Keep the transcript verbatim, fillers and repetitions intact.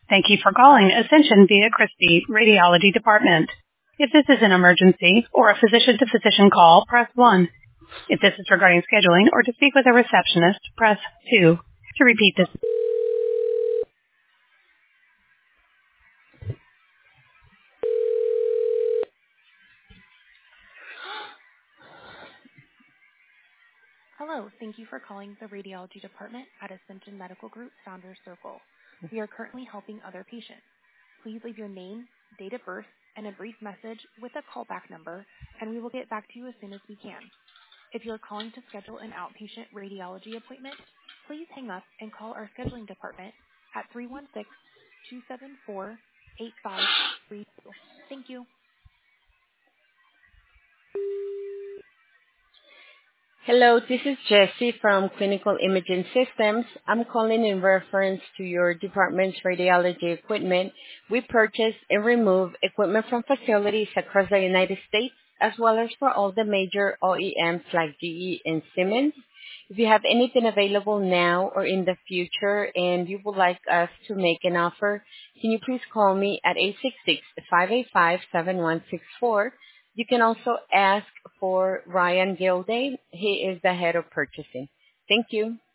Thank you for calling Ascension Via Christi Radiology Department. If this is an emergency or a physician-to-physician call, press one. If this is regarding scheduling or to speak with a receptionist, press two. To repeat this. Hello. Thank you for calling the Radiology Department at Ascension Medical Group Founders Circle. We are currently helping other patients. Please leave your name, date of birth, and a brief message with a callback number, and we will get back to you as soon as we can. If you're calling to schedule an outpatient radiology appointment, please hang up and call our scheduling department at three one six, two seven four, eight five three two. Thank you. Hello, this is Jessie from Clinical Imaging Systems. I'm calling in reference to your department's radiology equipment. We purchase and remove equipment from facilities across the United States, as well as for all the major O E Ms like G E and Siemens. If you have anything available now or in the future and you would like us to make an offer, can you please call me at eight six six, five eight five, seven one six four. You can also ask for Ryan Gilday. He is the head of purchasing. Thank you.